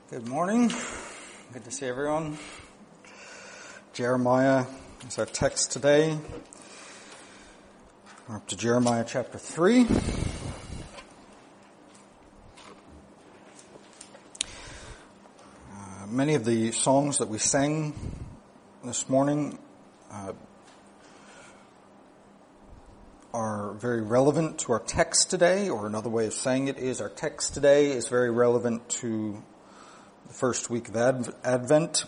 Good morning. Good to see everyone. Jeremiah is our text today. We're up to Jeremiah chapter 3. Many of the songs that we sang this morning are very relevant to our text today, or another way of saying it is our text today is very relevant to the first week of Advent.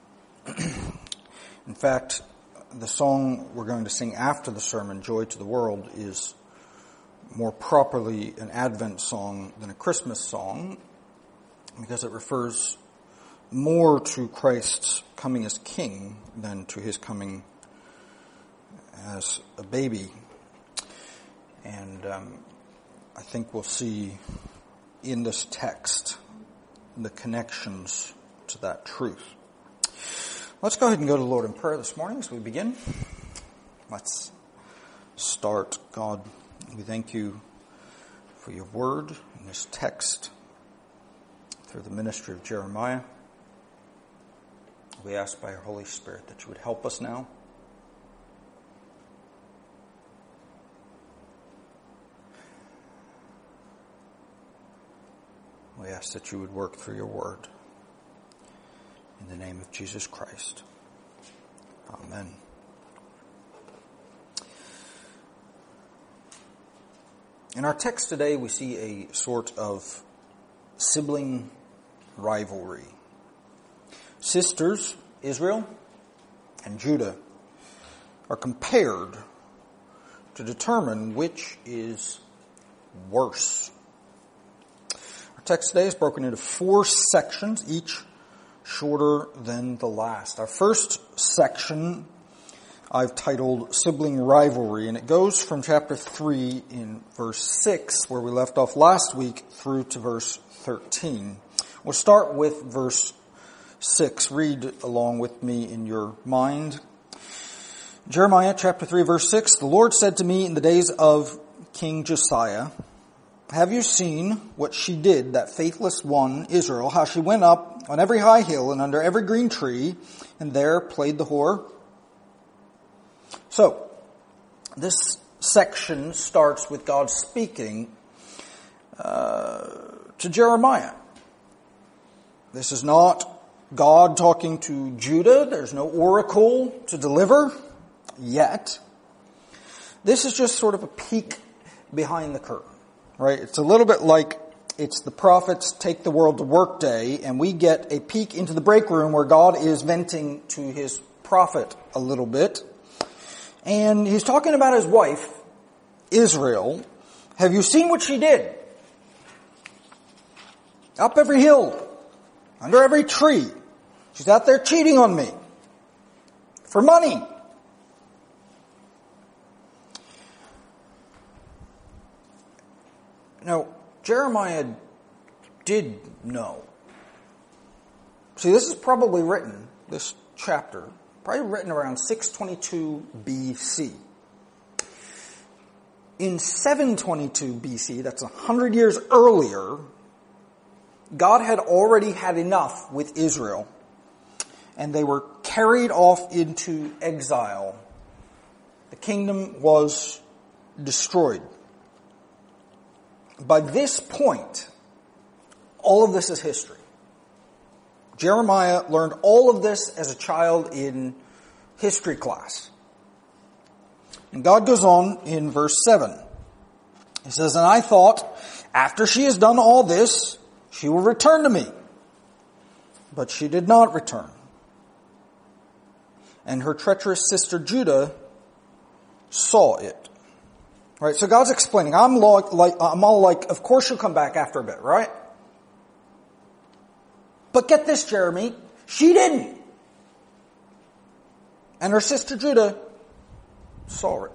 In fact, the song we're going to sing after the sermon, Joy to the World, is more properly an Advent song than a Christmas song because it refers more to Christ's coming as King than to his coming as a baby. And I think we'll see in this text the connections to that truth. Let's go ahead and go to the Lord in prayer this morning as we begin. Let's start. God, we thank you for your word in this text through the ministry of Jeremiah. We ask by your Holy Spirit that you would help us now. We ask that you would work through your word. In the name of Jesus Christ. Amen. In our text today, we see a sort of sibling rivalry. Sisters, Israel and Judah, are compared to determine which is worse. Our text today is broken into 4 sections, each shorter than the last. Our first section I've titled Sibling Rivalry, and it goes from chapter 3 in verse 6, where we left off last week, through to verse 13. We'll start with verse 6. Read along with me in your mind. Jeremiah chapter 3 verse 6, the Lord said to me in the days of King Josiah, have you seen what she did, that faithless one, Israel, how she went up on every high hill and under every green tree, and there played the whore? So, this section starts with God speaking to Jeremiah. This is not God talking to Judah. There's no oracle to deliver yet. This is just sort of a peek behind the curtain. Right? It's a little bit like it's the prophets take the world to work day, and we get a peek into the break room where God is venting to his prophet a little bit. And he's talking about his wife, Israel. Have you seen what she did? Up every hill, under every tree. She's out there cheating on me for money. Now, Jeremiah did know. See, this is probably written, this chapter, probably written around 622 BC. In 722 BC, that's 100 years earlier, God had already had enough with Israel, and they were carried off into exile. The kingdom was destroyed. By this point, all of this is history. Jeremiah learned all of this as a child in history class. And God goes on in verse 7. He says, and I thought, after she has done all this, she will return to me. But she did not return. And her treacherous sister Judah saw it. Right, so God's explaining, I'm all like, of course she'll come back after a bit, right? But get this, Jeremy, she didn't. And her sister Judah saw it.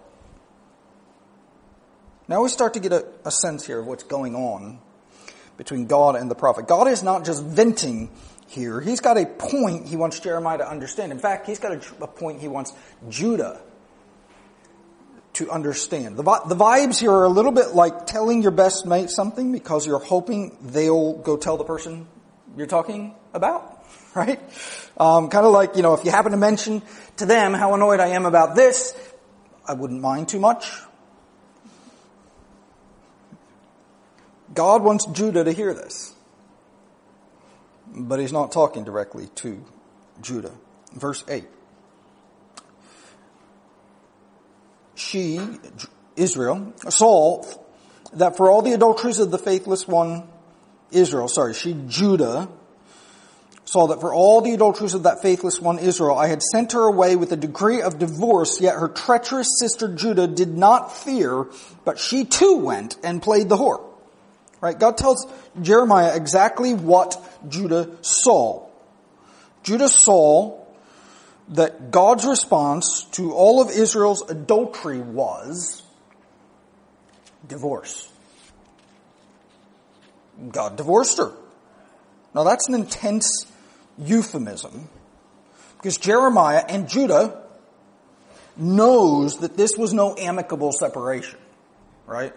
Now we start to get a sense here of what's going on between God and the prophet. God is not just venting here. He's got a point he wants Jeremiah to understand. In fact, he's got a point he wants Judah to understand. The vibes here are a little bit like telling your best mate something because you're hoping they'll go tell the person you're talking about, right? Kind of like, if you happen to mention to them how annoyed I am about this, I wouldn't mind too much. God wants Judah to hear this. But he's not talking directly to Judah. Verse 8. She, Israel, saw that for all the adulteries of the faithless one, Judah, saw that for all the adulteries of that faithless one, Israel, I had sent her away with a decree of divorce, yet her treacherous sister Judah did not fear, but she too went and played the whore. Right? God tells Jeremiah exactly what Judah saw. Judah saw that God's response to all of Israel's adultery was divorce. God divorced her. Now that's an intense euphemism, because Jeremiah and Judah knows that this was no amicable separation, right?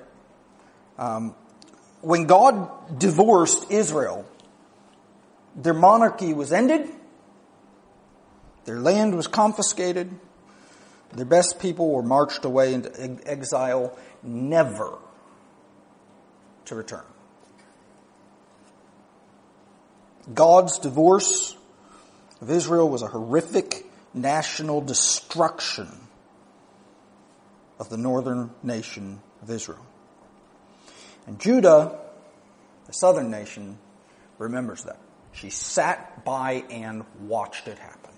When God divorced Israel, their monarchy was ended, their land was confiscated, their best people were marched away into exile, never to return. God's divorce of Israel was a horrific national destruction of the northern nation of Israel. And Judah, the southern nation, remembers that. She sat by and watched it happen.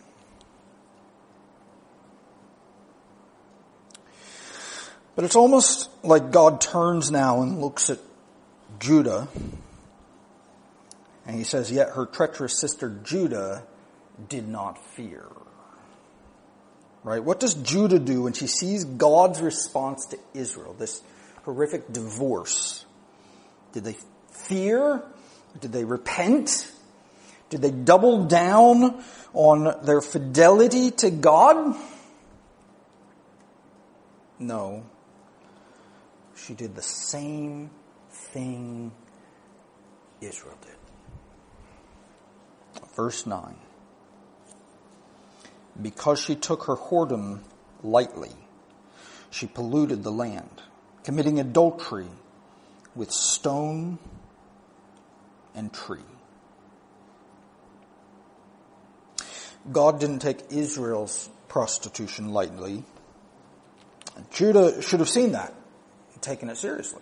But it's almost like God turns now and looks at Judah, and he says, yet her treacherous sister Judah did not fear. Right? What does Judah do when she sees God's response to Israel, this horrific divorce? Did they fear? Did they repent? Did they double down on their fidelity to God? No. She did the same thing Israel did. Verse 9. Because she took her whoredom lightly, she polluted the land, committing adultery with stone and tree. God didn't take Israel's prostitution lightly. Judah should have seen that and taken it seriously.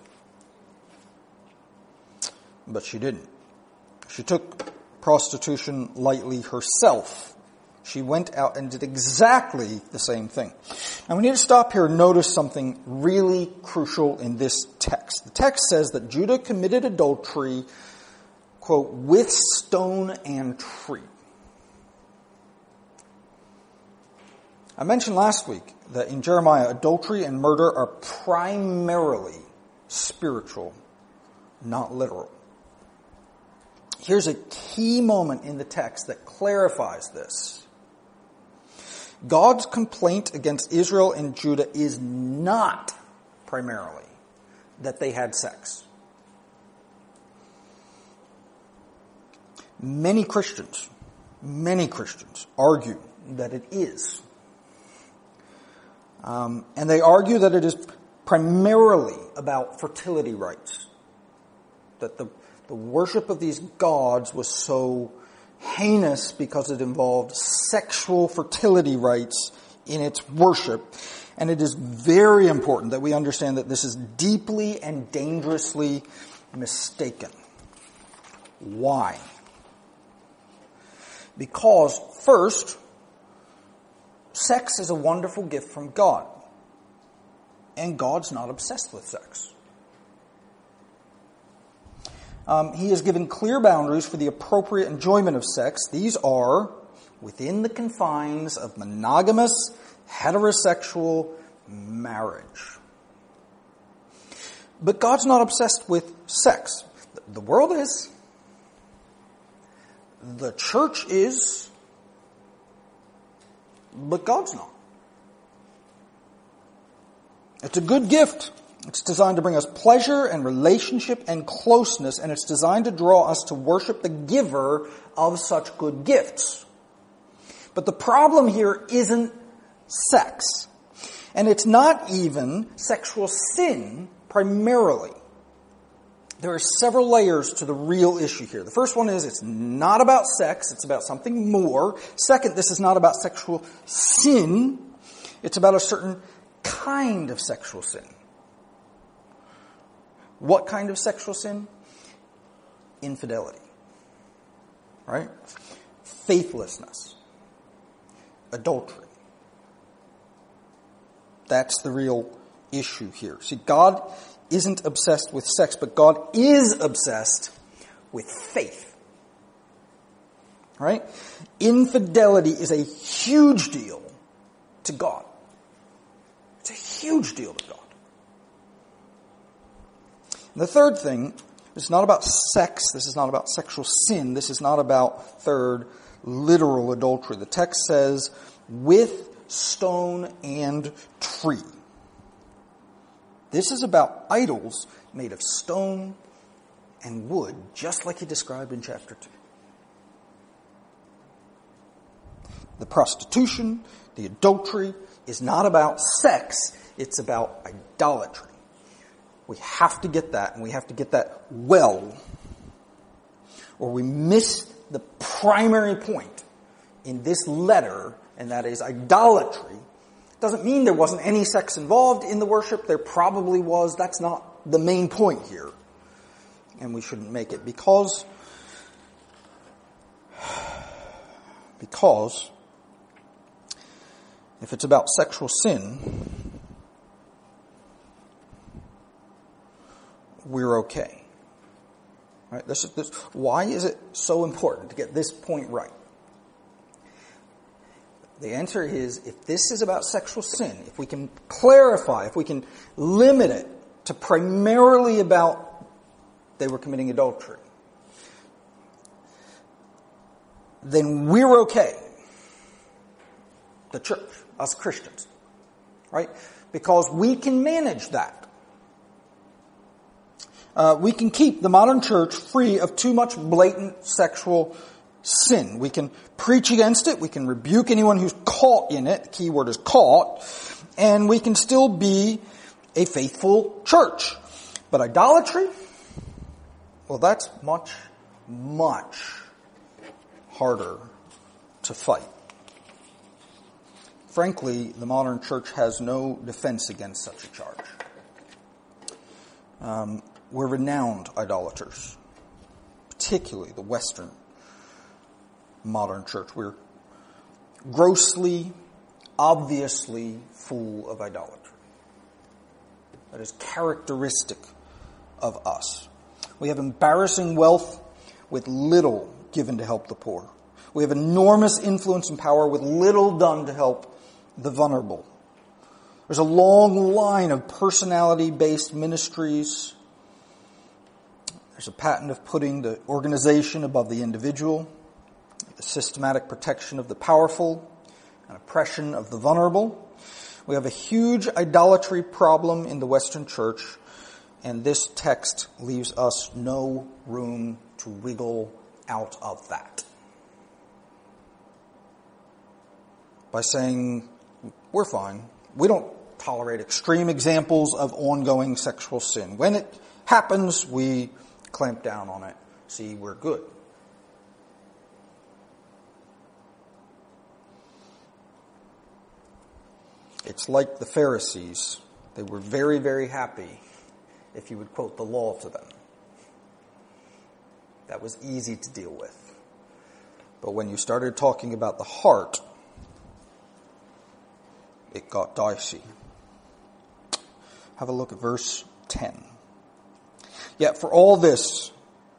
But she didn't. She took prostitution lightly herself. She went out and did exactly the same thing. Now we need to stop here and notice something really crucial in this text. The text says that Judah committed adultery, quote, with stone and tree. I mentioned last week that in Jeremiah, adultery and murder are primarily spiritual, not literal. Here's a key moment in the text that clarifies this. God's complaint against Israel and Judah is not primarily that they had sex. Many Christians argue that it is. And they argue that it is primarily about fertility rites. That the worship of these gods was so heinous because it involved sexual fertility rites in its worship. And it is very important that we understand that this is deeply and dangerously mistaken. Why? Because, first, sex is a wonderful gift from God. And God's not obsessed with sex. He has given clear boundaries for the appropriate enjoyment of sex. These are within the confines of monogamous, heterosexual marriage. But God's not obsessed with sex. The world is. The church is. But God's not. It's a good gift It's designed to bring us pleasure and relationship and closeness, and it's designed to draw us to worship the giver of such good gifts. But the problem here isn't sex. And it's not even sexual sin primarily. There are several layers to the real issue here. The first one is it's not about sex, it's about something more. Second, this is not about sexual sin, it's about a certain kind of sexual sin. What kind of sexual sin? Infidelity. Right? Faithlessness. Adultery. That's the real issue here. See, God isn't obsessed with sex, but God is obsessed with faith. Right? Infidelity is a huge deal to God. It's a huge deal to God. And the third thing, it's not about sex, this is not about sexual sin, this is not about, third, literal adultery. The text says, with stone and tree. This is about idols made of stone and wood, just like he described in chapter 2. The prostitution, the adultery, is not about sex, it's about idolatry. We have to get that, and we have to get that well, or we miss the primary point in this letter, and that is idolatry. Doesn't mean there wasn't any sex involved in the worship. There probably was. That's not the main point here. And we shouldn't make it because if it's about sexual sin, we're okay. Right? Why is it so important to get this point right? The answer is, if this is about sexual sin, if we can clarify, if we can limit it to primarily about they were committing adultery, then we're okay. The church, us Christians, right? Because we can manage that. We can keep the modern church free of too much blatant sexual sin. We can preach against it. We can rebuke anyone who's caught in it. The key word is caught. And we can still be a faithful church. But idolatry, well, that's much, much harder to fight. Frankly, the modern church has no defense against such a charge. We're renowned idolaters, particularly the Western modern church. We're grossly, obviously full of idolatry. That is characteristic of us. We have embarrassing wealth with little given to help the poor. We have enormous influence and power with little done to help the vulnerable. There's a long line of personality-based ministries. There's a pattern of putting the organization above the individual, the systematic protection of the powerful, and oppression of the vulnerable. We have a huge idolatry problem in the Western church, and this text leaves us no room to wiggle out of that. By saying, we're fine. We don't tolerate extreme examples of ongoing sexual sin. When it happens, we clamp down on it. See, we're good. It's like the Pharisees. They were very, very happy if you would quote the law to them. That was easy to deal with. But when you started talking about the heart, it got dicey. Have a look at verse 10. Yet for all this,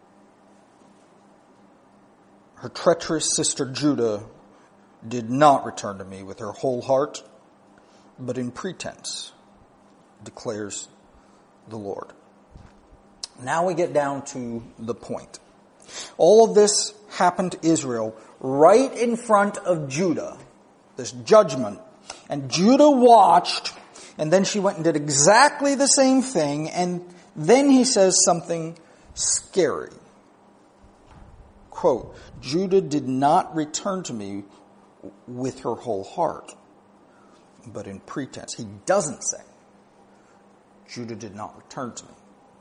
her treacherous sister Judah did not return to me with her whole heart, but in pretense, declares the Lord. Now we get down to the point. All of this happened to Israel right in front of Judah, this judgment. And Judah watched And then she went and did exactly the same thing. And then he says something scary. Quote, Judah did not return to me with her whole heart, but in pretense. He doesn't say, Judah did not return to me.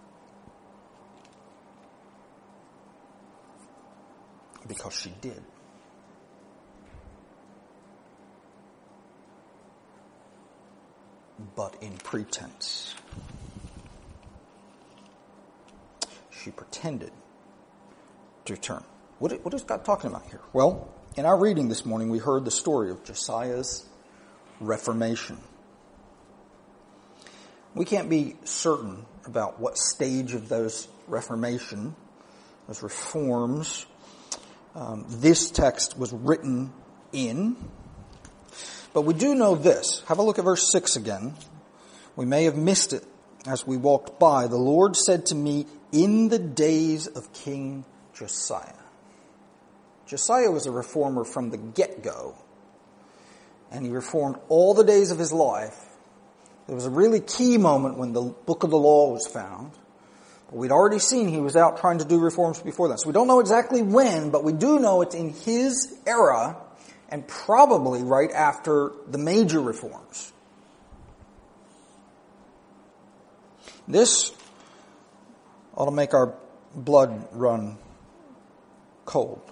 Because she did. But in pretense. She pretended to return. What is God talking about here? Well, in our reading this morning, we heard the story of Josiah's Reformation. We can't be certain about what stage of those Reformation, those reforms, this text was written in. But we do know this. Have a look at verse 6 again. We may have missed it as we walked by. The Lord said to me, in the days of King Josiah. Josiah was a reformer from the get-go. And he reformed all the days of his life. There was a really key moment when the book of the law was found. But we'd already seen he was out trying to do reforms before that. So we don't know exactly when, but we do know it's in his era and probably right after the major reforms. This ought to make our blood run cold.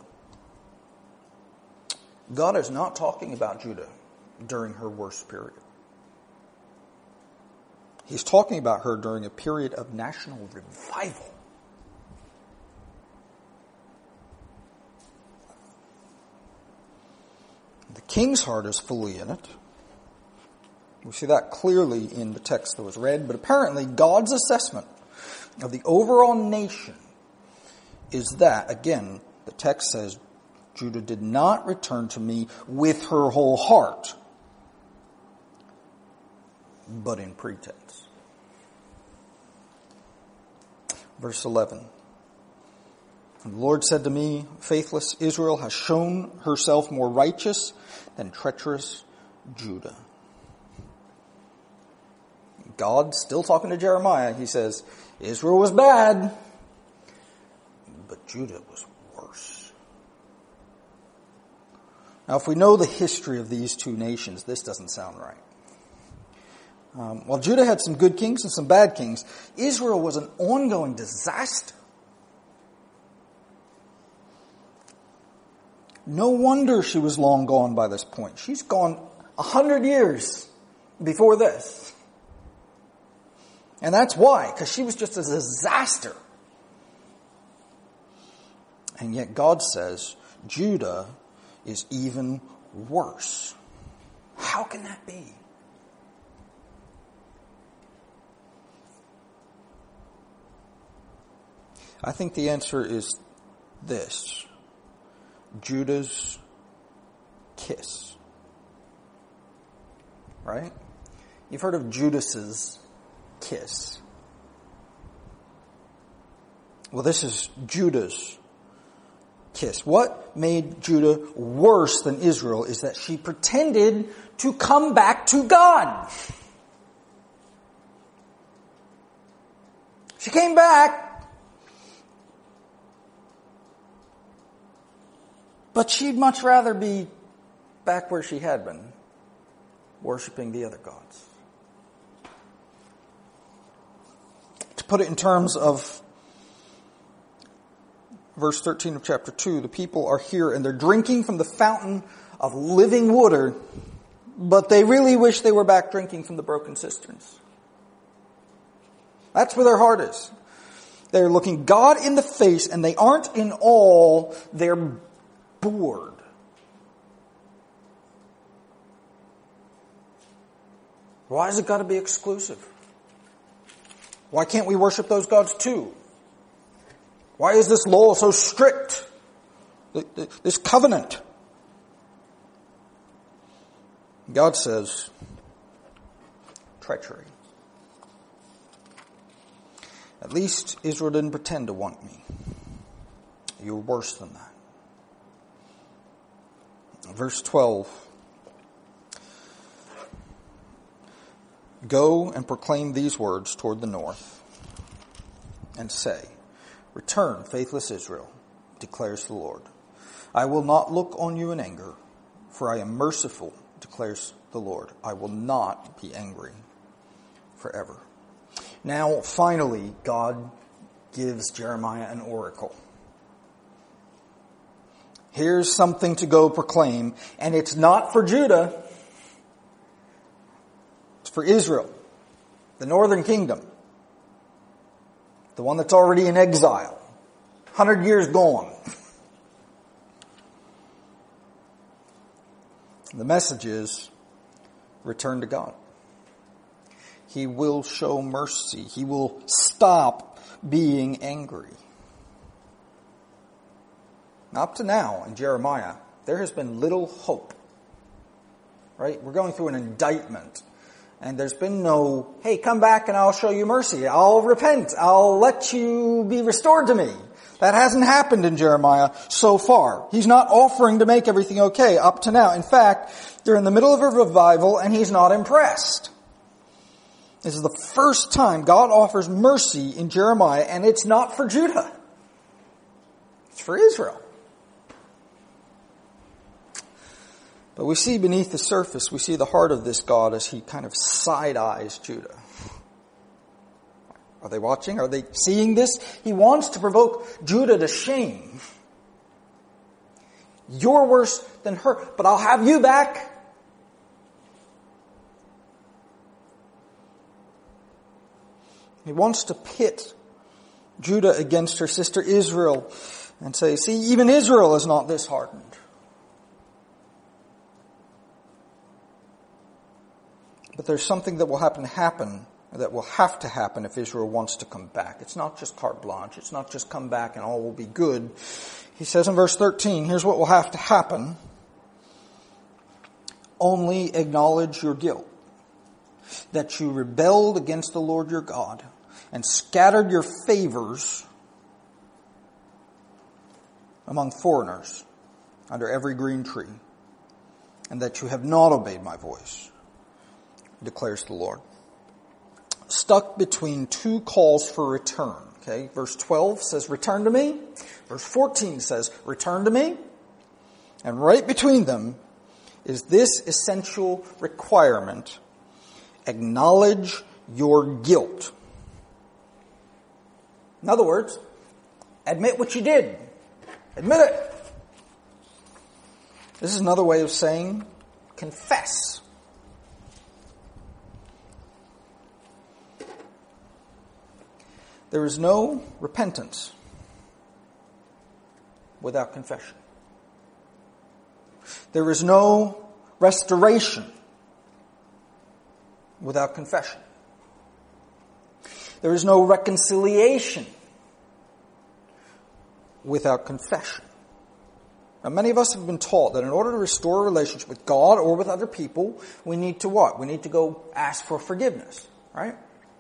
God is not talking about Judah during her worst period. He's talking about her during a period of national revival. The king's heart is fully in it. We see that clearly in the text that was read, but apparently God's assessment of the overall nation is that, again, the text says, Judah did not return to me with her whole heart, but in pretense. Verse 11. And the Lord said to me, faithless Israel has shown herself more righteous than treacherous Judah. God, still talking to Jeremiah, he says, Israel was bad, but Judah was worse. Now, if we know the history of these two nations, this doesn't sound right. While Judah had some good kings and some bad kings, Israel was an ongoing disaster. No wonder she was long gone by this point. She's gone 100 years before this. And that's why, because she was just a disaster. And yet God says Judah is even worse. How can that be? I think the answer is this. Judah's kiss. Right? You've heard of Judas's kiss. Well, this is Judah's kiss. What made Judah worse than Israel is that she pretended to come back to God. She came back, but she'd much rather be back where she had been, worshiping the other gods. To put it in terms of verse 13 of chapter 2, the people are here and they're drinking from the fountain of living water, but they really wish they were back drinking from the broken cisterns. That's where their heart is. They're looking God in the face and they aren't in awe, they're bored. Why has it got to be exclusive? Why can't we worship those gods too? Why is this law so strict? This covenant. God says, treachery. At least Israel didn't pretend to want me. You're worse than that. Verse 12. Go and proclaim these words toward the north, and say, Return, faithless Israel, declares the Lord. I will not look on you in anger, for I am merciful, declares the Lord. I will not be angry forever. Now, finally, God gives Jeremiah an oracle. Here's something to go proclaim, and it's not for Judah. It's for Israel, the northern kingdom, the one that's already in exile, 100 years gone. The message is, return to God. He will show mercy. He will stop being angry. Up to now in Jeremiah, there has been little hope. Right? We're going through an indictment. And there's been no, hey, come back and I'll show you mercy. I'll repent. I'll let you be restored to me. That hasn't happened in Jeremiah so far. He's not offering to make everything okay up to now. In fact, they're in the middle of a revival and he's not impressed. This is the first time God offers mercy in Jeremiah, and it's not for Judah. It's for Israel. But we see beneath the surface, we see the heart of this God as he kind of side-eyes Judah. Are they watching? Are they seeing this? He wants to provoke Judah to shame. You're worse than her, but I'll have you back. He wants to pit Judah against her sister Israel and say, see, even Israel is not this hardened. But there's something that will have to happen if Israel wants to come back. It's not just carte blanche. It's not just come back and all will be good. He says in verse 13, here's what will have to happen. Only acknowledge your guilt, that you rebelled against the Lord your God and scattered your favors among foreigners under every green tree, and that you have not obeyed my voice, declares the Lord. Stuck between two calls for return. Okay, verse 12 says, return to me. Verse 14 says, return to me. And right between them is this essential requirement: acknowledge your guilt. In other words, admit what you did. Admit it. This is another way of saying confess. There is no repentance without confession. There is no restoration without confession. There is no reconciliation without confession. Now, many of us have been taught that in order to restore a relationship with God or with other people, we need to what? We need to go ask for forgiveness, right?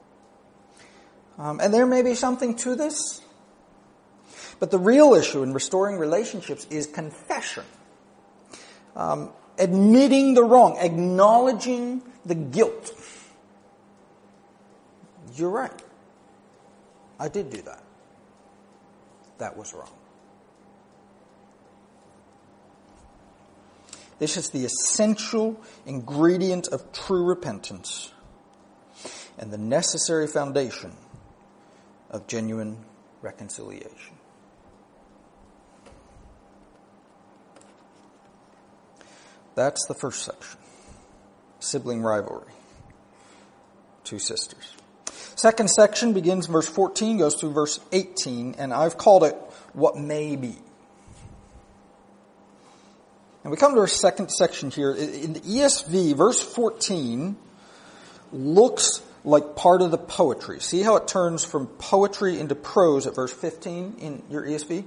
And there may be something to this. But the real issue in restoring relationships is confession. Admitting the wrong, acknowledging the guilt. You're right. I did do that. That was wrong. This is the essential ingredient of true repentance and the necessary foundation of genuine reconciliation. That's the first section. Sibling rivalry. Two sisters. Second section begins in verse 14, goes through verse 18, and I've called it what may be. And we come to our second section here. In the ESV, verse 14 looks like part of the poetry. See how it turns from poetry into prose at verse 15 in your ESV?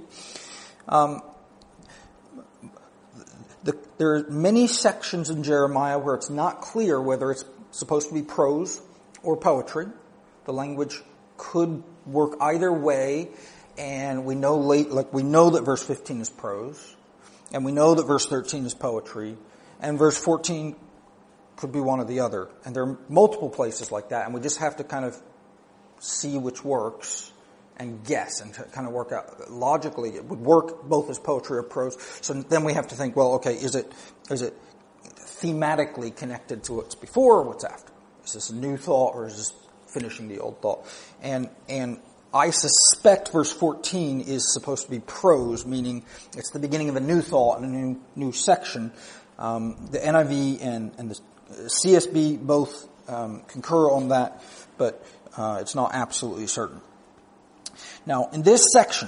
There are many sections in Jeremiah where it's not clear whether it's supposed to be prose or poetry. The language could work either way, and we know that verse 15 is prose, and we know that verse 13 is poetry, and verse 14 Could be one or the other. And there are multiple places like that, and we just have to kind of see which works and guess and kind of work out. Logically, it would work both as poetry or prose. So then we have to think, well, okay, is it thematically connected to what's before or what's after? Is this a new thought or is this finishing the old thought? And I suspect verse 14 is supposed to be prose, meaning it's the beginning of a new thought and a new section. The NIV and the CSB both concur on that, but it's not absolutely certain. Now, in this section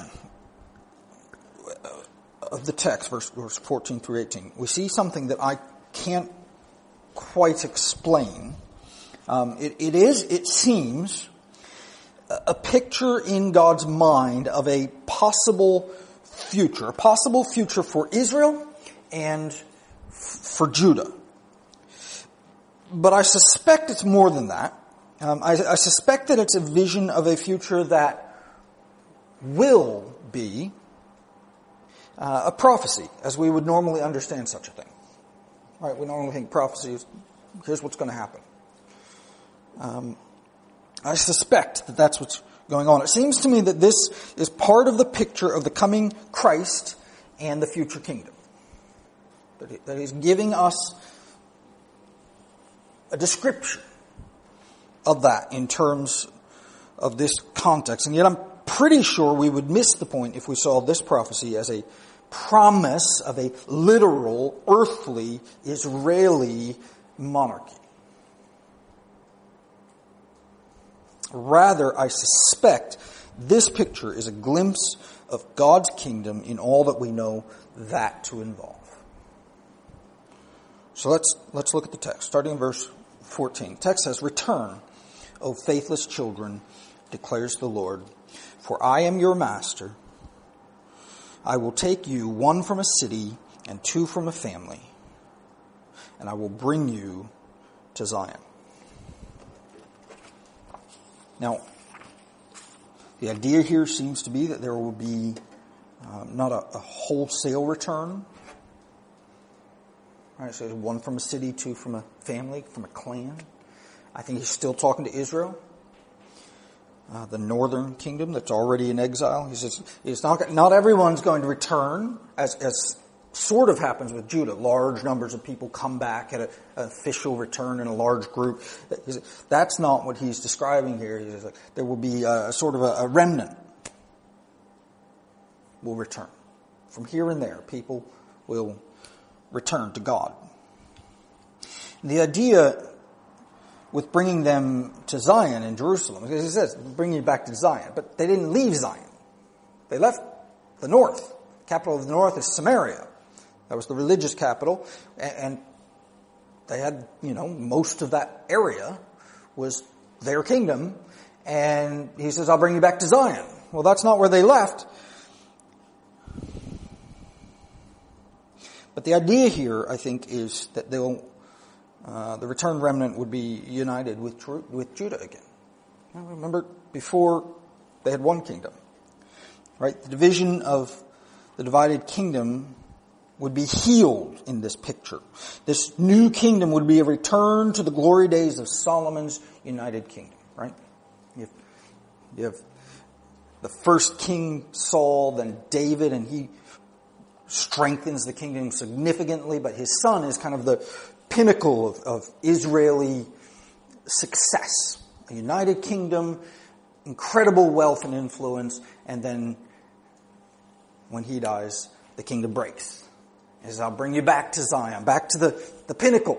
of the text, verse 14 through 18, we see something that I can't quite explain. It seems, a picture in God's mind of a possible future for Israel and for Judah. But I suspect it's more than that. I suspect that it's a vision of a future that will be a prophecy, as we would normally understand such a thing. Right? We normally think prophecy is, here's what's going to happen. I suspect that that's what's going on. It seems to me that this is part of the picture of the coming Christ and the future kingdom. That he's giving us a description of that in terms of this context. And yet I'm pretty sure we would miss the point if we saw this prophecy as a promise of a literal, earthly, Israeli monarchy. Rather, I suspect this picture is a glimpse of God's kingdom in all that we know that to involve. So let's look at the text, starting in verse 14. The text says, "Return, O faithless children, declares the Lord, for I am your master. I will take you, one from a city and two from a family, and I will bring you to Zion." Now, the idea here seems to be that there will be not a wholesale return. Right, so one from a city, two from a family, from a clan. I think he's still talking to Israel, the northern kingdom that's already in exile. He says it's not everyone's going to return, as sort of happens with Judah. Large numbers of people come back at an official return in a large group. That's not what he's describing here. He says there will be a sort of a remnant will return. From here and there, people will return to God. The idea with bringing them to Zion in Jerusalem, because he says, bring you back to Zion, but they didn't leave Zion. They left the north. The capital of the north is Samaria. That was the religious capital, and they had, most of that area was their kingdom, and he says, I'll bring you back to Zion. Well, that's not where they left. But the idea here, I think, is that the returned remnant would be united with Judah again. Remember, before they had one kingdom, right? The division of the divided kingdom would be healed in this picture. This new kingdom would be a return to the glory days of Solomon's united kingdom, right? You have the first king Saul, then David, and he strengthens the kingdom significantly, but his son is kind of the pinnacle of Israeli success. A united kingdom, incredible wealth and influence, and then when he dies, the kingdom breaks. He says, I'll bring you back to Zion, back to the pinnacle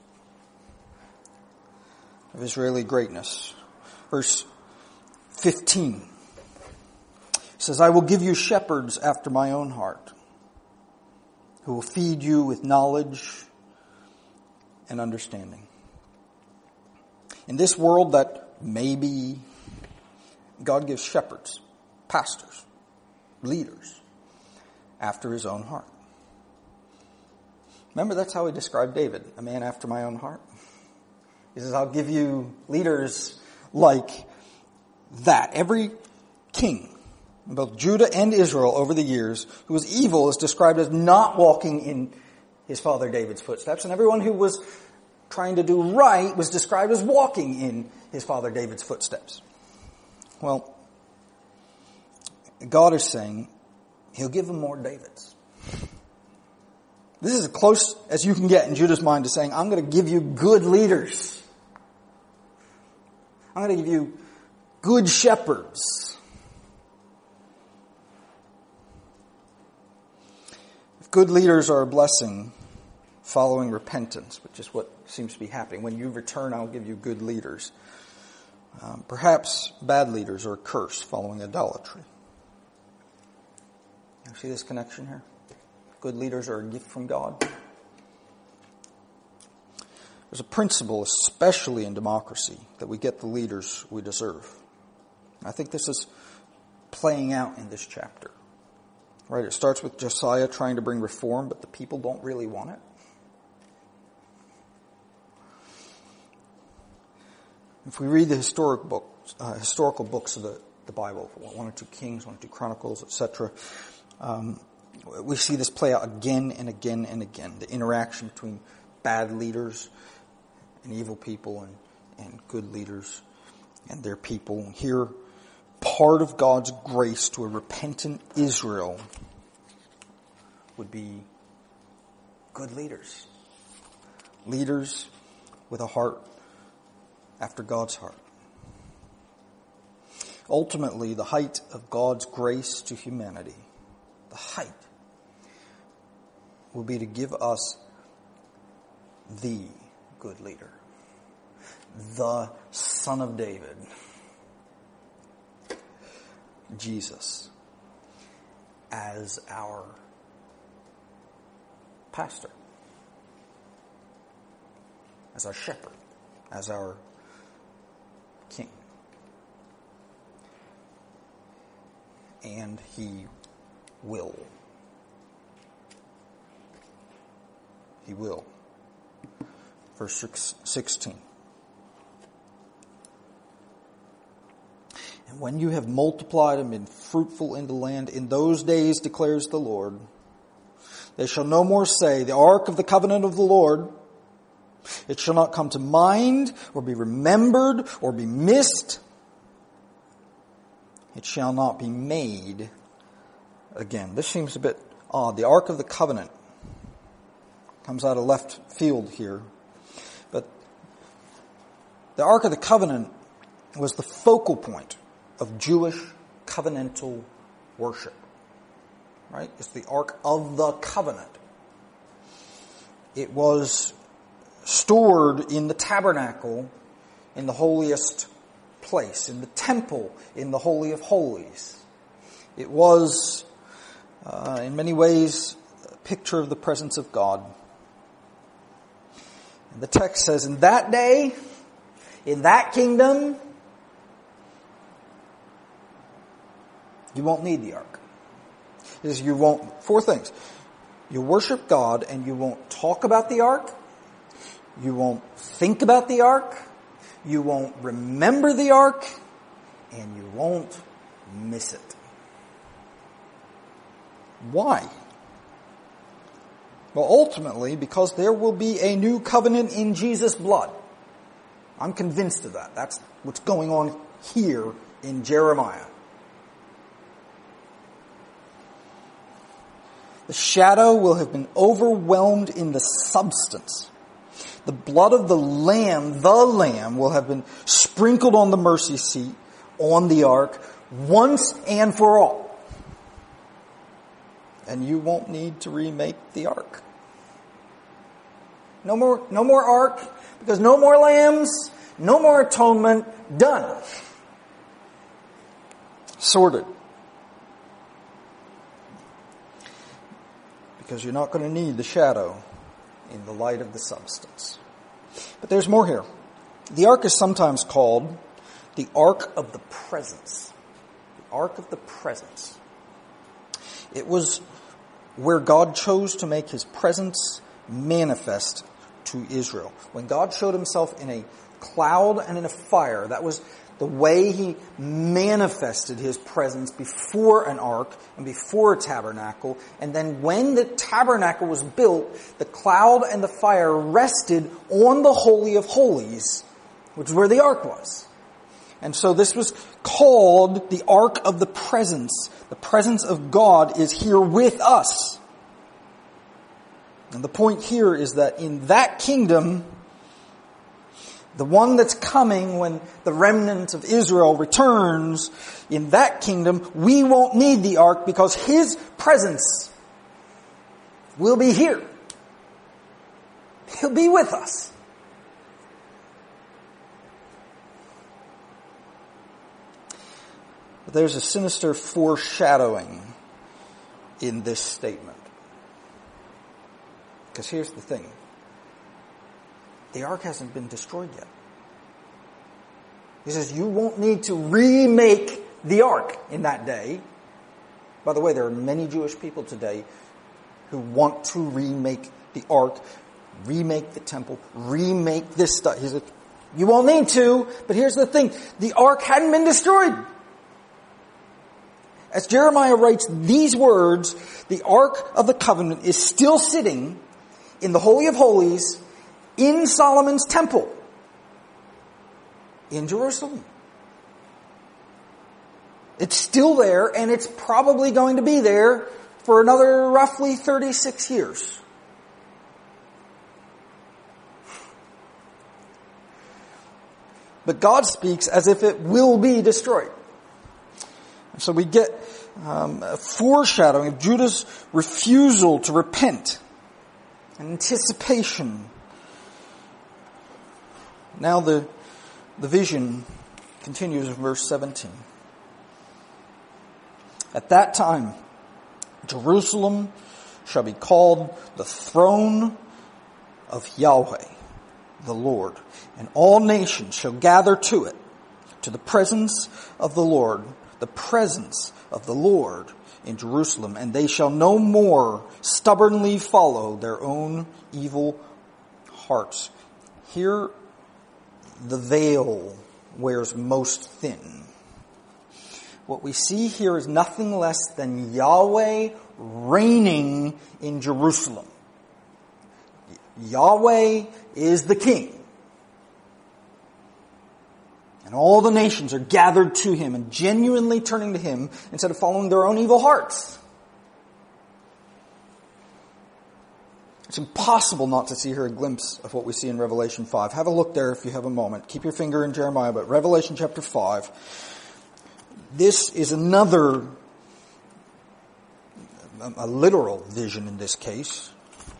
of Israeli greatness. Verse 15 says, I will give you shepherds after my own heart, who will feed you with knowledge and understanding. In this world that may be, God gives shepherds, pastors, leaders, after his own heart. Remember, that's how he described David, a man after my own heart. He says, I'll give you leaders like that. Every king, both Judah and Israel over the years, who was evil is described as not walking in his father David's footsteps. And everyone who was trying to do right was described as walking in his father David's footsteps. Well, God is saying he'll give him more Davids. This is as close as you can get in Judah's mind to saying, I'm going to give you good leaders. I'm going to give you good shepherds. If good leaders are a blessing, following repentance, which is what seems to be happening. When you return, I'll give you good leaders. Perhaps bad leaders are a curse following idolatry. You see this connection here? Good leaders are a gift from God. There's a principle, especially in democracy, that we get the leaders we deserve. I think this is playing out in this chapter. Right? It starts with Josiah trying to bring reform, but the people don't really want it. If we read the historical books of the Bible, 1 or 2 Kings, 1 or 2 Chronicles, etc., we see this play out again and again and again. The interaction between bad leaders and evil people and good leaders and their people. Here, part of God's grace to a repentant Israel would be good leaders. Leaders with a heart after God's heart. Ultimately, the height of God's grace to humanity, the height, will be to give us the good leader, the Son of David, Jesus, as our pastor, as our shepherd, as our king. And he will. He will. Verse 16. And when you have multiplied and been fruitful in the land, in those days, declares the Lord, they shall no more say, the ark of the covenant of the Lord, it shall not come to mind, or be remembered, or be missed. It shall not be made again. This seems a bit odd. The ark of the covenant comes out of left field here. But the ark of the covenant was the focal point of Jewish covenantal worship. Right? It's the ark of the covenant. It was stored in the tabernacle, in the holiest place, in the temple, in the Holy of Holies. It was, in many ways, a picture of the presence of God. And the text says, in that day, in that kingdom, you won't need the ark. It says you won't, 4 things. You worship God and you won't talk about the ark. You won't think about the ark. You won't remember the ark. And you won't miss it. Why? Well, ultimately, because there will be a new covenant in Jesus' blood. I'm convinced of that. That's what's going on here in Jeremiah. The shadow will have been overwhelmed in the substance. The blood of the Lamb will have been sprinkled on the mercy seat, on the ark, once and for all. And you won't need to remake the ark. No more ark, because no more lambs, no more atonement, done. Sorted. Because you're not going to need the shadow in the light of the substance. But there's more here. The ark is sometimes called the Ark of the Presence. The Ark of the Presence. It was where God chose to make his presence manifest to Israel. When God showed himself in a cloud and in a fire, that was the way he manifested his presence before an ark and before a tabernacle. And then when the tabernacle was built, the cloud and the fire rested on the Holy of Holies, which is where the ark was. And so this was called the Ark of the Presence. The presence of God is here with us. And the point here is that in that kingdom, the one that's coming when the remnant of Israel returns, in that kingdom, we won't need the ark because his presence will be here. He'll be with us. But there's a sinister foreshadowing in this statement. Because here's the thing. The ark hasn't been destroyed yet. He says you won't need to remake the ark in that day. By the way, there are many Jewish people today who want to remake the ark, remake the temple, remake this stuff. He says, you won't need to, but here's the thing. The ark hadn't been destroyed. As Jeremiah writes these words, the Ark of the Covenant is still sitting in the Holy of Holies in Solomon's temple in Jerusalem. It's still there, and it's probably going to be there for another roughly 36 years. But God speaks as if it will be destroyed. So we get a foreshadowing of Judah's refusal to repent, an anticipation. Now the vision continues in verse 17. At that time, Jerusalem shall be called the throne of Yahweh, the Lord, and all nations shall gather to it, to the presence of the Lord in Jerusalem, and they shall no more stubbornly follow their own evil hearts. Here, the veil wears most thin. What we see here is nothing less than Yahweh reigning in Jerusalem. Yahweh is the king. And all the nations are gathered to him and genuinely turning to him instead of following their own evil hearts. It's impossible not to see here a glimpse of what we see in Revelation 5. Have a look there if you have a moment. Keep your finger in Jeremiah, but Revelation chapter 5. This is another, a literal vision in this case.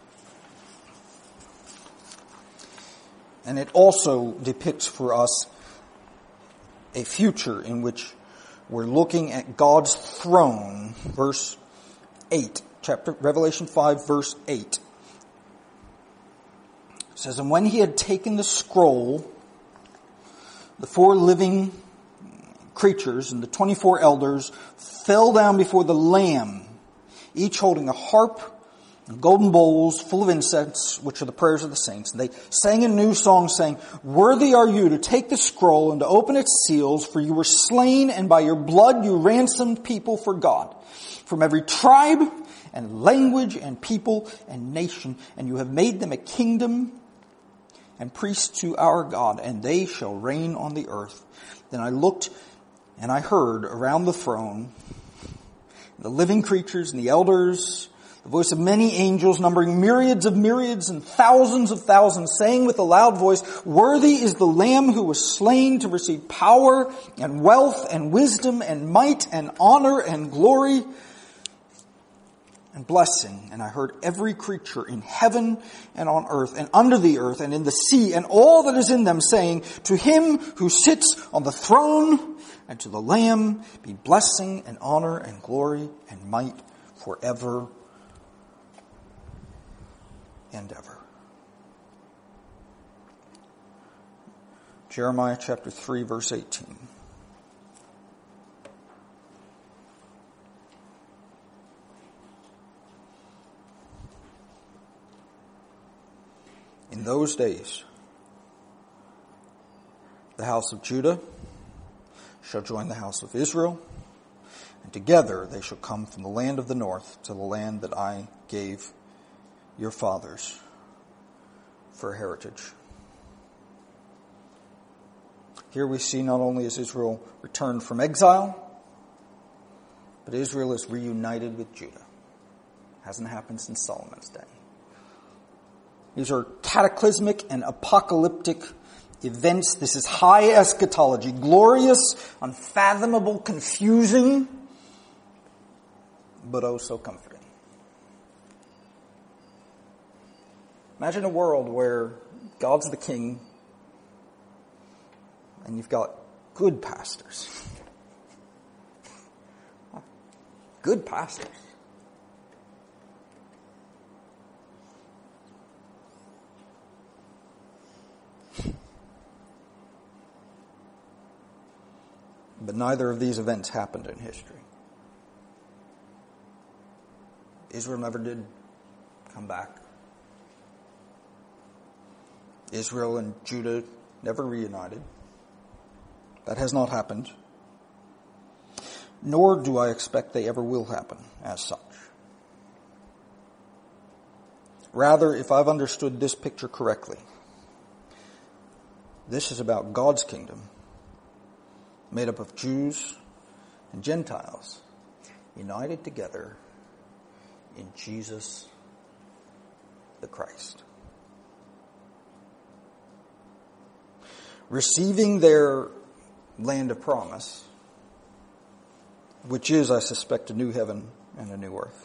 And it also depicts for us a future in which we're looking at God's throne, verse 8, Revelation 5, verse 8. It says, and when he had taken the scroll, the 4 living creatures and the 24 elders fell down before the Lamb, each holding a harp and golden bowls full of incense, which are the prayers of the saints. And they sang a new song, saying, worthy are you to take the scroll and to open its seals, for you were slain, and by your blood you ransomed people for God, from every tribe and language and people and nation, and you have made them a kingdom and priests to our God, and they shall reign on the earth. Then I looked, and I heard around the throne the living creatures and the elders, the voice of many angels, numbering myriads and thousands of thousands, saying with a loud voice, worthy is the Lamb who was slain to receive power and wealth and wisdom and might and honor and glory and blessing. And I heard every creature in heaven and on earth and under the earth and in the sea and all that is in them, saying, to him who sits on the throne and to the Lamb be blessing and honor and glory and might forever and ever. Jeremiah chapter 3, verse 18. In those days, the house of Judah shall join the house of Israel, and together they shall come from the land of the north to the land that I gave your fathers for a heritage. Here we see not only is Israel returned from exile, but Israel is reunited with Judah. Hasn't happened since Solomon's day. These are cataclysmic and apocalyptic events. This is high eschatology, glorious, unfathomable, confusing, but oh so comforting. Imagine a world where God's the king and you've got good pastors. Good pastors. But neither of these events happened in history. Israel never did come back. Israel and Judah never reunited. That has not happened. Nor do I expect they ever will happen as such. Rather, if I've understood this picture correctly, this is about God's kingdom, made up of Jews and Gentiles, united together in Jesus the Christ. Receiving their land of promise, which is, I suspect, a new heaven and a new earth.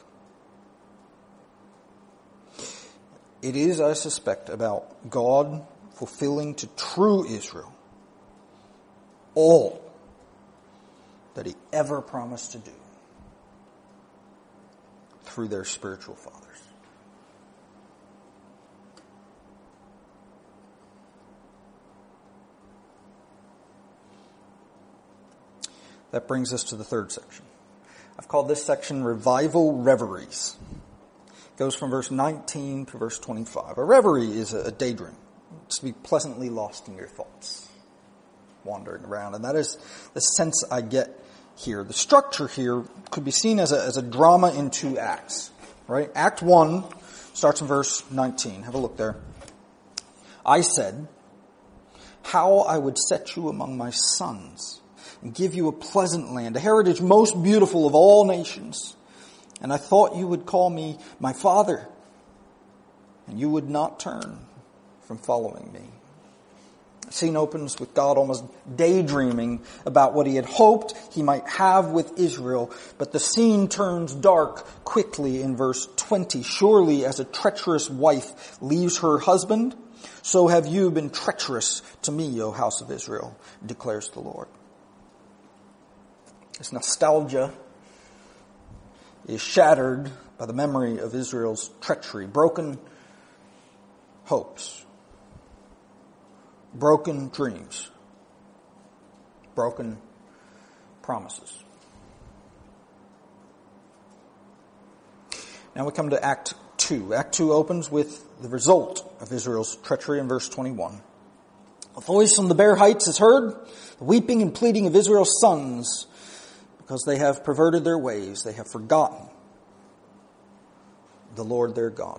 It is, I suspect, about God fulfilling to true Israel all that He ever promised to do through their spiritual fathers. That brings us to the third section. I've called this section Revival Reveries. It goes from verse 19 to verse 25. A reverie is a daydream. It's to be pleasantly lost in your thoughts, wandering around. And that is the sense I get here. The structure here could be seen as a drama in two acts. Right? Act 1 starts in verse 19. Have a look there. I said, how I would set you among my sons and give you a pleasant land, a heritage most beautiful of all nations. And I thought you would call me my father, and you would not turn from following me. The scene opens with God almost daydreaming about what He had hoped He might have with Israel, but the scene turns dark quickly in verse 20. Surely as a treacherous wife leaves her husband, so have you been treacherous to me, O house of Israel, declares the Lord. This nostalgia is shattered by the memory of Israel's treachery, broken hopes, broken dreams, broken promises. Now we come to Act 2. Act 2 opens with the result of Israel's treachery in verse 21. A voice from the bare heights is heard, the weeping and pleading of Israel's sons, because they have perverted their ways, they have forgotten the Lord their God.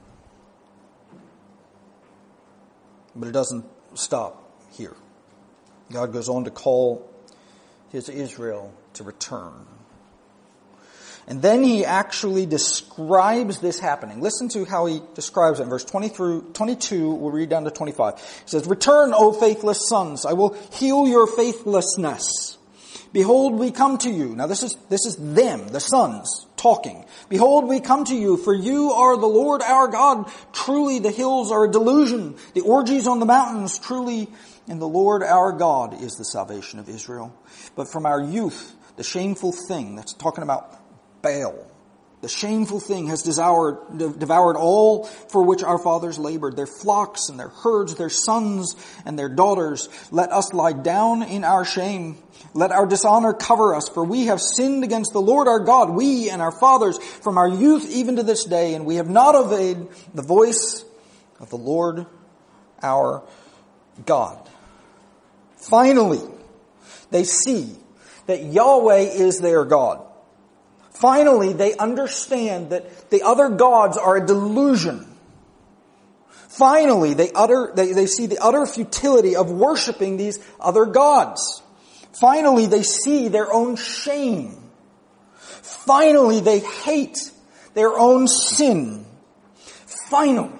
But it doesn't stop here. God goes on to call His Israel to return. And then He actually describes this happening. Listen to how He describes it in verse 20 through 22. We'll read down to 25. He says, return, O faithless sons. I will heal your faithlessness. Behold, we come to you. Now this is them, the sons, talking. Behold, we come to you, for you are the Lord our God. Truly the hills are a delusion, the orgies on the mountains. Truly in the Lord our God is the salvation of Israel. But from our youth, the shameful thing, that's talking about Baal, the shameful thing has devoured all for which our fathers labored, their flocks and their herds, their sons and their daughters. Let us lie down in our shame. Let our dishonor cover us, for we have sinned against the Lord our God, we and our fathers, from our youth even to this day, and we have not obeyed the voice of the Lord our God. Finally, They see that Yahweh is their God. Finally, they understand that the other gods are a delusion. Finally, they see the utter futility of worshiping these other gods. Finally, they see their own shame. Finally, they hate their own sin. Finally,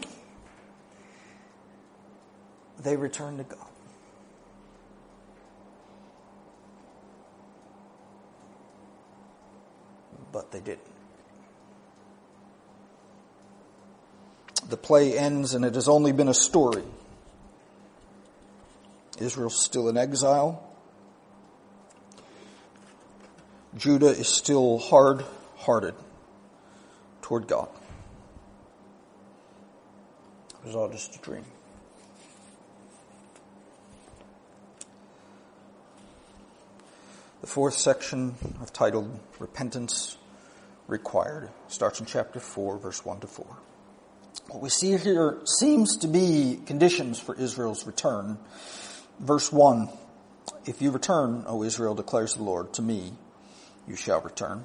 they return to God. But they didn't. The play ends and it has only been a story. Israel's still in exile. Judah is still hard-hearted toward God. It was all just a dream. The fourth section I've titled Repentance Required starts in chapter 4, verse 1 to 4. What we see here seems to be conditions for Israel's return. Verse 1, if you return, O Israel, declares the Lord, to me you shall return.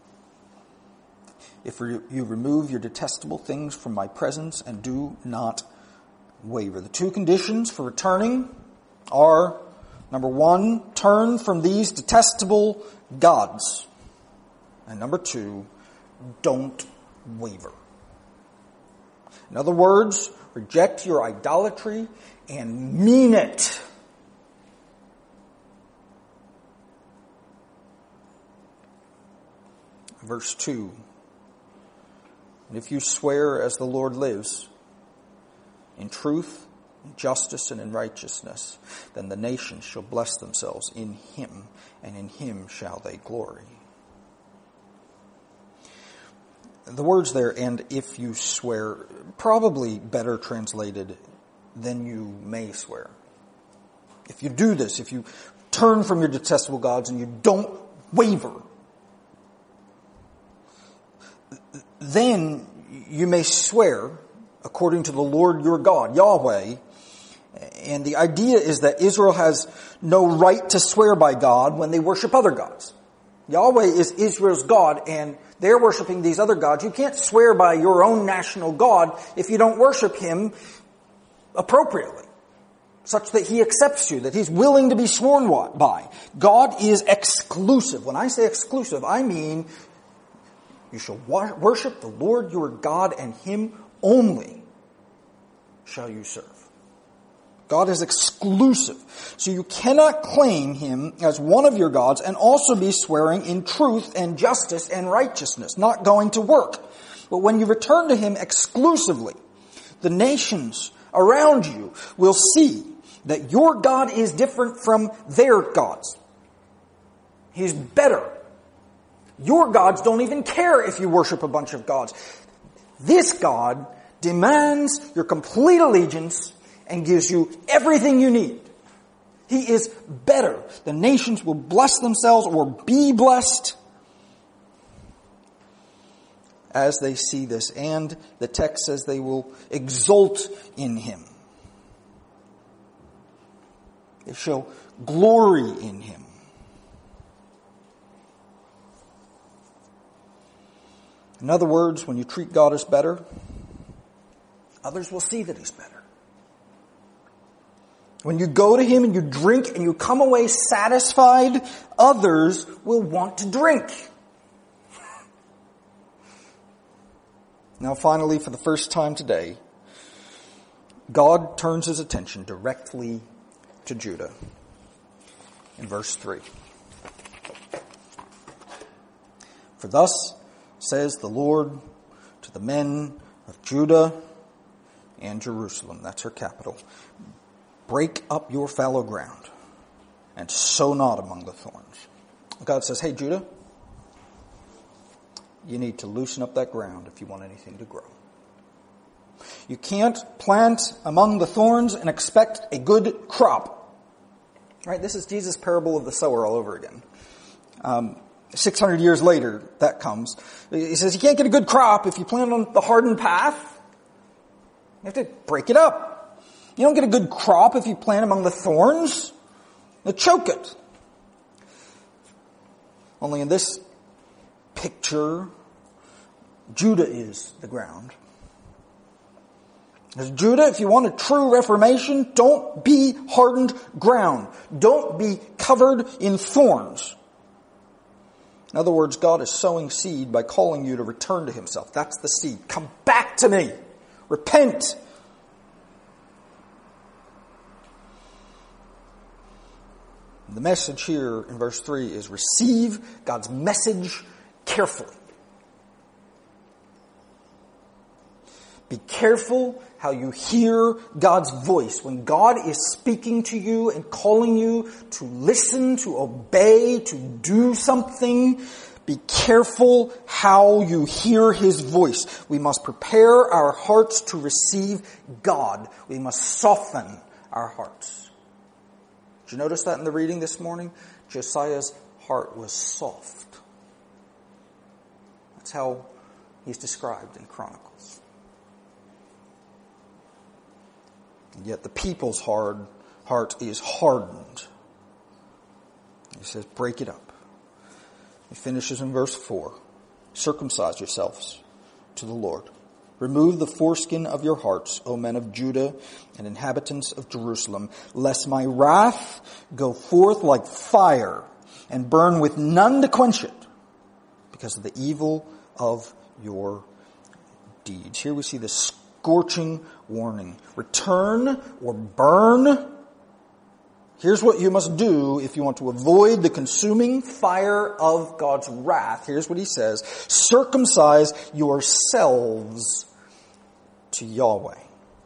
If you remove your detestable things from my presence and do not waver. The two conditions for returning are, number 1, turn from these detestable gods. And number 2, don't waver. In other words, reject your idolatry and mean it. Verse 2, and if you swear as the Lord lives, in truth, in justice, and in righteousness, then the nations shall bless themselves in him, and in him shall they glory. The words there, and if you swear, probably better translated, then you may swear. If you do this, if you turn from your detestable gods and you don't waver, then you may swear according to the Lord your God, Yahweh. And the idea is that Israel has no right to swear by God when they worship other gods. Yahweh is Israel's God, and they're worshiping these other gods. You can't swear by your own national God if you don't worship him appropriately, such that he accepts you, that he's willing to be sworn by. God is exclusive. When I say exclusive, I mean you shall worship the Lord your God, and him only shall you serve. God is exclusive. So you cannot claim him as one of your gods and also be swearing in truth and justice and righteousness, not going to work. But when you return to him exclusively, the nations around you will see that your God is different from their gods. He's better. Your gods don't even care if you worship a bunch of gods. This God demands your complete allegiance and gives you everything you need. He is better. The nations will bless themselves or be blessed as they see this. And the text says they will exult in him. They shall glory in him. In other words, when you treat God as better, others will see that he's better. When you go to him and you drink and you come away satisfied, others will want to drink. Now finally, for the first time today, God turns his attention directly to Judah. In verse 3. For thus says the Lord to the men of Judah and Jerusalem, that's her capital, break up your fallow ground and sow not among the thorns. God says, hey Judah, you need to loosen up that ground if you want anything to grow. You can't plant among the thorns and expect a good crop. Right? This is Jesus' parable of the sower all over again. 600 years later, that comes. He says you can't get a good crop if you plant on the hardened path. You have to break it up. You don't get a good crop if you plant among the thorns. They choke it. Only in this picture, Judah is the ground. As Judah, if you want a true reformation, don't be hardened ground. Don't be covered in thorns. In other words, God is sowing seed by calling you to return to himself. That's the seed. Come back to me. Repent. The message here in verse 3 is receive God's message carefully. Be careful how you hear God's voice. When God is speaking to you and calling you to listen, to obey, to do something, be careful how you hear his voice. We must prepare our hearts to receive God. We must soften our hearts. Did you notice that in the reading this morning? Josiah's heart was soft. That's how he's described in Chronicles. And yet the people's heart is hardened. He says, break it up. He finishes in verse 4. Circumcise yourselves to the Lord. Remove the foreskin of your hearts, O men of Judah and inhabitants of Jerusalem, lest my wrath go forth like fire and burn with none to quench it because of the evil of your deeds. Here we see the scorching warning. Return or burn. Here's what you must do if you want to avoid the consuming fire of God's wrath. Here's what he says. Circumcise yourselves to Yahweh.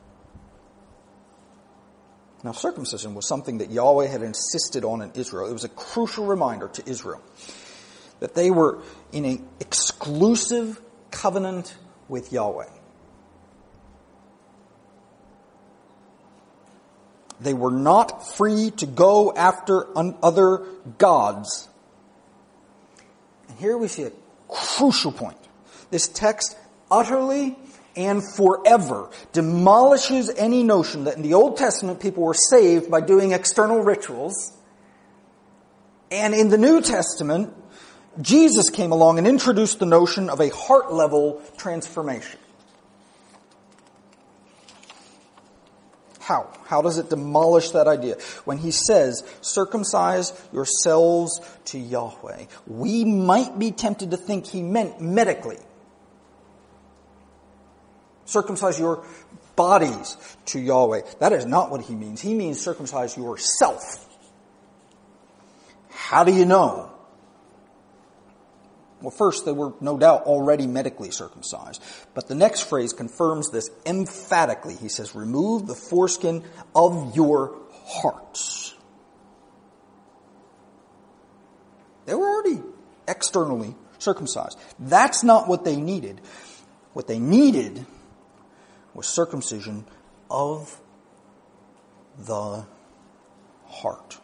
Now, circumcision was something that Yahweh had insisted on in Israel. It was a crucial reminder to Israel that they were in an exclusive covenant with Yahweh. They were not free to go after other gods. And here we see a crucial point. This text utterly and forever demolishes any notion that in the Old Testament people were saved by doing external rituals. And in the New Testament, Jesus came along and introduced the notion of a heart-level transformation. How? How does it demolish that idea? When he says, circumcise yourselves to Yahweh, we might be tempted to think he meant medically. Circumcise your bodies to Yahweh. That is not what he means. He means circumcise yourself. How do you know? Well, first, they were no doubt already medically circumcised. But the next phrase confirms this emphatically. He says, remove the foreskin of your hearts. They were already externally circumcised. That's not what they needed. What they needed was circumcision of the heart.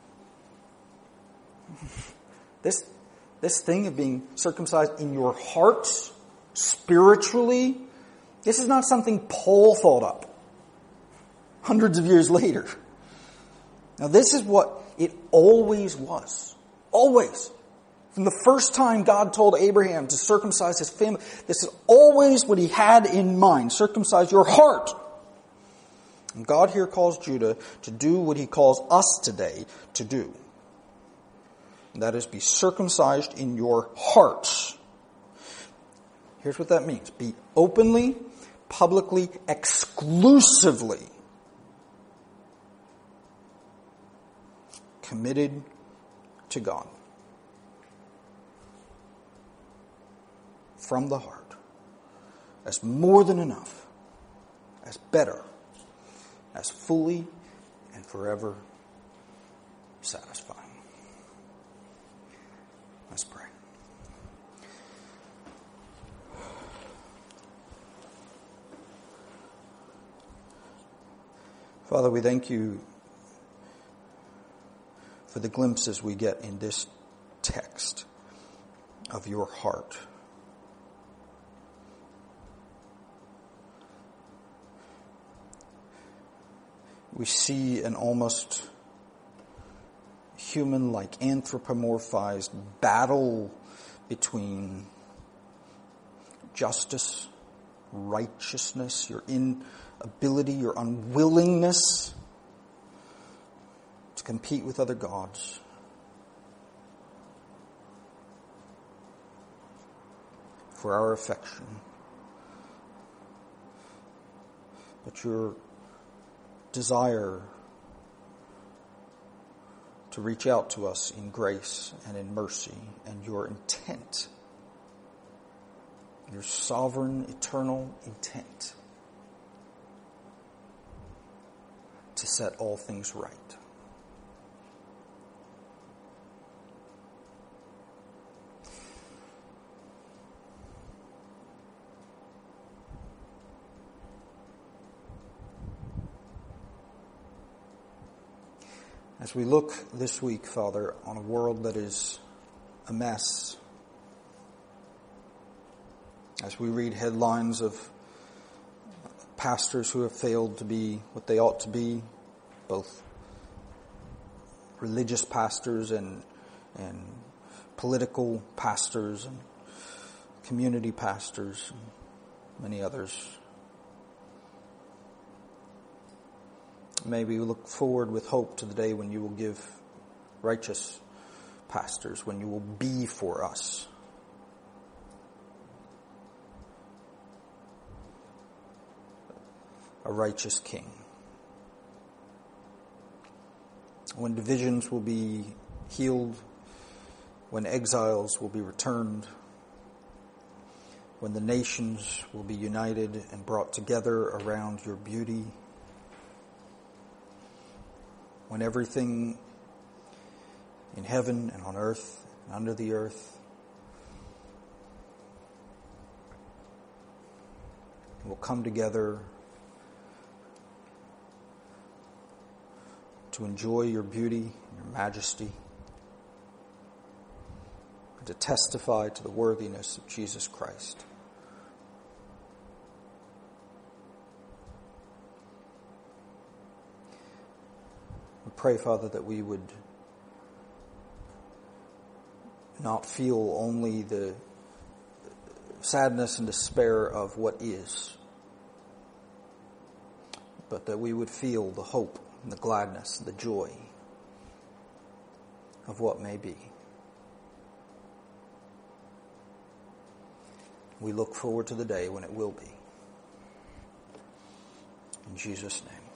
This thing of being circumcised in your hearts, spiritually, this is not something Paul thought up hundreds of years later. Now this is what it always was. Always. From the first time God told Abraham to circumcise his family, this is always what he had in mind. Circumcise your heart. And God here calls Judah to do what he calls us today to do. And that is, be circumcised in your hearts. Here's what that means. Be openly, publicly, exclusively committed to God. From the heart. As more than enough. As better. As fully and forever satisfying. Let's pray. Father, we thank you for the glimpses we get in this text of your heart. We see an almost human-like, anthropomorphized battle between justice, righteousness, your inability, your unwillingness to compete with other gods. For our affection. But your desire to reach out to us in grace and in mercy, and your intent, your sovereign, eternal intent to set all things right. As we look this week, Father, on a world that is a mess, as we read headlines of pastors who have failed to be what they ought to be, both religious pastors and political pastors and community pastors and many others, may we look forward with hope to the day when you will give righteous pastors, when you will be for us a righteous king. When divisions will be healed, when exiles will be returned, when the nations will be united and brought together around your beauty, when everything in heaven and on earth and under the earth will come together to enjoy your beauty and your majesty, and to testify to the worthiness of Jesus Christ. We pray, Father, that we would not feel only the sadness and despair of what is, but that we would feel the hope and the gladness, the joy of what may be. We look forward to the day when it will be. In Jesus' name.